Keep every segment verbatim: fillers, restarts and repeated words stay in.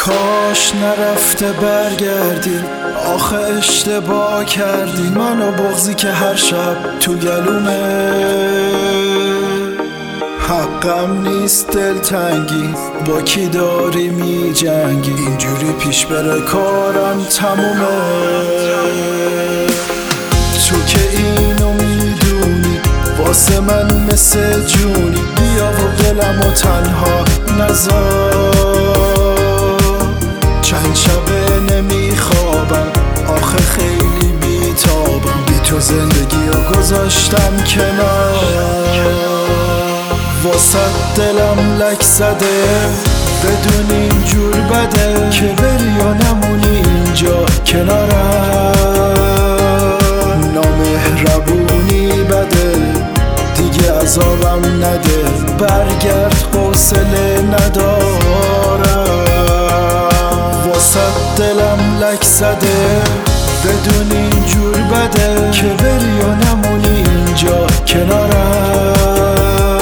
کاش نرفته برگردی، آخه اشتباه کردی. منو بغضی که هر شب تو گلومه، حقم نیست دلتنگی. با کی داری می جنگی؟ اینجوری پیش بره کارم تمومه. تو که اینو میدونی واسه من مثل جونی، بیا و دلمو تنها نذار. چند شبه نمیخوابم، آخه خیلی بیتابم. بی تو زندگی رو گذاشتم کنار. واسه دلم لک زده، بدون اینجور بده که بری یا نمونی اینجا کنارم. نامهربونی بده، دیگه عذابم نده. برگرد حوصله ندارم. واسه دلم لک زده، بدون اینجور بده که بری یا نمونی اینجا کنارم.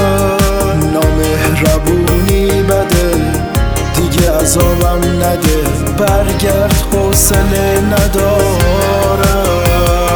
نامهربونی بده، دیگه عذابم نده. برگرد حوصله ندارم.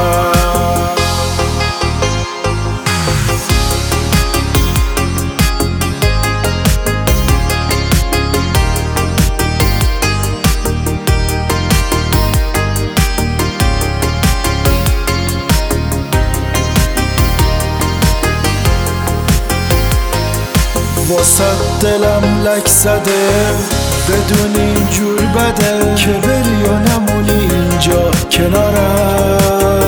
واسه دلم لک زده، بدون اینجور بده که بری یا نمونی اینجا کنارم.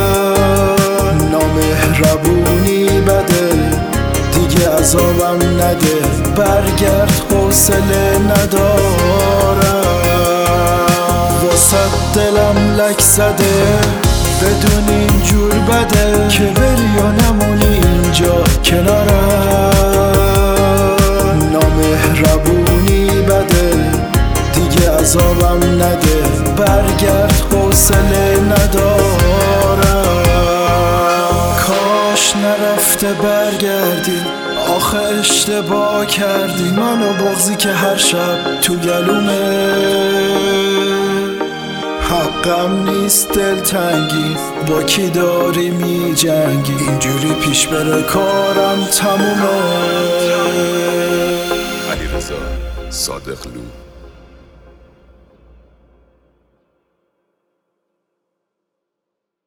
نامهربونی بده، دیگه عذابم نده. برگرد حوصله ندارم. واسه دلم لک زده، بدون اینجور بده که بری یا نمونی اینجا کنارم. نامهربونی بده، دیگه عذابم نده. برگرد حوصله ندارم. کاش نرفته برگردی، آخه اشتباه کردی. منو بغضی که هر شب تو گلومه، حقم نیست دلتنگی. با کی داری می جنگی؟ اینجوری پیش بره کارم تمومه. علیرضا صادقلو.